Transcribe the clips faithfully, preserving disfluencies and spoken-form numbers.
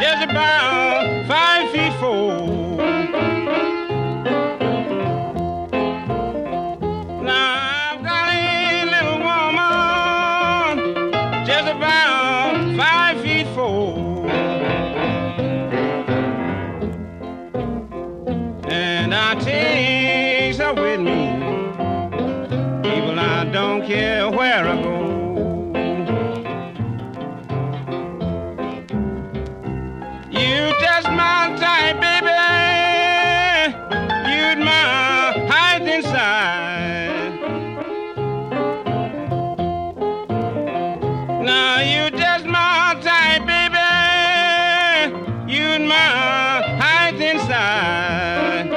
just about five feet four. Now I've got a little woman just about five feet four. And I takes her with me, even I don't care where I go. You just my type, baby. You'd my height inside. Now you just my type, baby. You'd my height inside.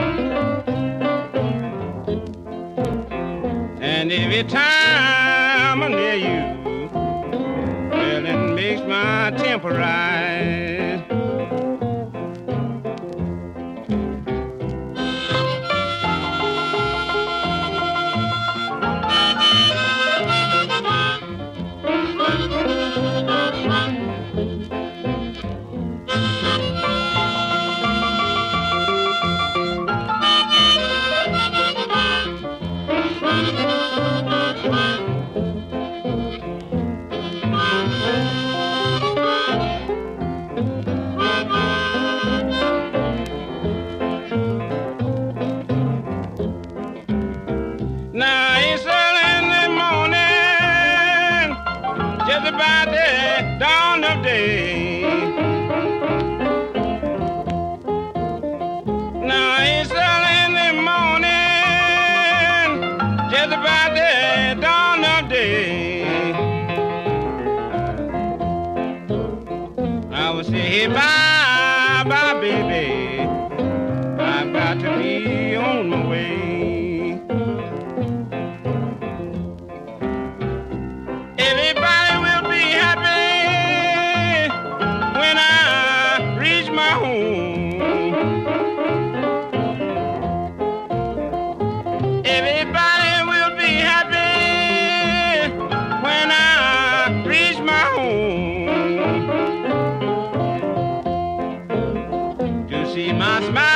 And every time I'm near you, well, it makes my temper rise. Now it's early in the morning, just about the dawn of day. Now it's early in the morning, just about the dawn of day. I would say, hey, bye, bye, baby, I've got to be on my way. Everybody will be happy when I reach my home. Everybody will be happy when I reach my home. To see my smile